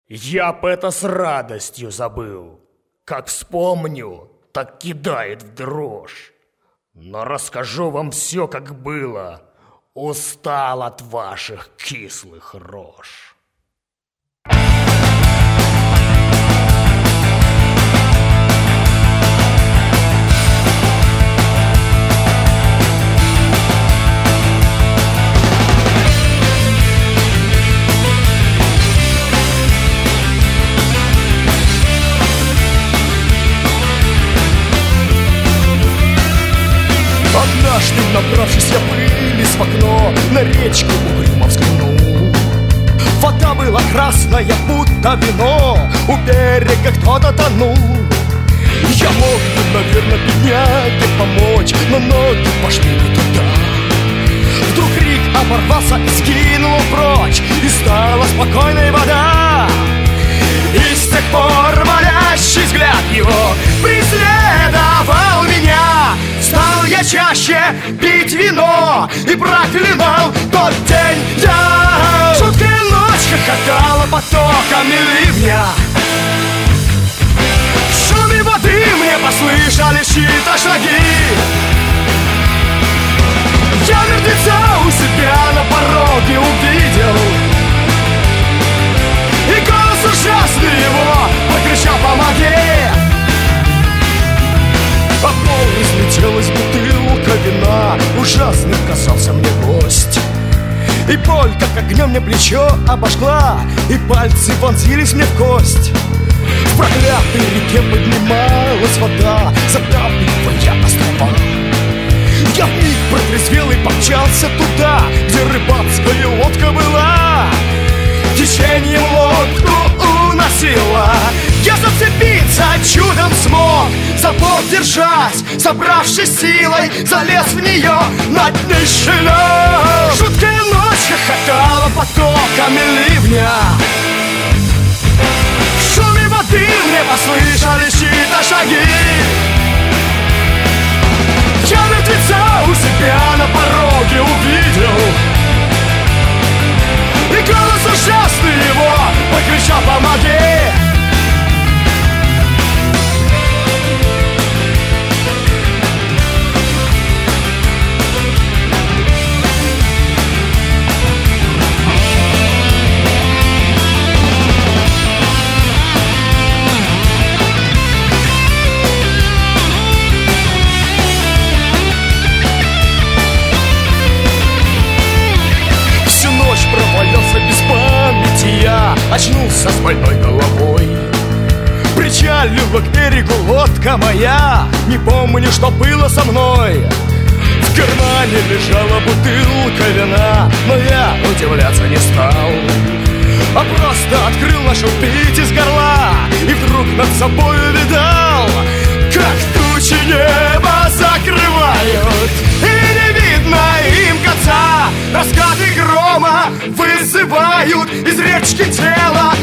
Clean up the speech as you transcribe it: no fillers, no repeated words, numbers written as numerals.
Я б это с радостью забыл. Как вспомню, так кидает в дрожь. Но расскажу вам все, как было. Устал от ваших кислых рож. Однажды, набравшись я пылись в окно, на речку угрюмо взглянул. Вода была красная, будто вино, у берега кто-то тонул. Я мог бы, наверное, бедняге помочь, но ноги пошли не туда. Вдруг крик оборвался и скинул прочь, и стала спокойной вода. И с тех пор молящий взгляд его преследовал меня. Стал я чаще пить вино и проклинал тот день. Я жуткая ночь хохотала потоками ливня. В шуме воды мне послышались чьи-то шаги. Я мертвеца у себя на пороге увидел, и голос ужасный его прокричал: помоги! По полу разлетелась бутылка вина, ужасный казался мне гость. И боль, как огнем мне плечо обожгла, и пальцы вонзились мне в кость. В проклятой реке поднималась вода, затапливая острова. Я вмиг протрезвел и помчался туда, где рыбацкая лодка была. Течением лодку уносило, я зацепиться чудом смог. За борт держась, собравшись силой, залез в нее на днейший лед. Жуткая ночь хохотала потоками ливня. В шуме воды мне послышались чьи-то шаги. Я мертвеца у себя на пороге увидел, и голос ужасный его прокричал: помоги! Провалился без памяти я, очнулся с больной головой. Причалила к берегу лодка моя, не помню, что было со мной. В кармане лежала бутылка вина, но я удивляться не стал, а просто открыл, начал пить из горла, и вдруг над собой увидал, как тучи небо закрывают, и не видно им конца. Раскаты грома вызывают из речки тело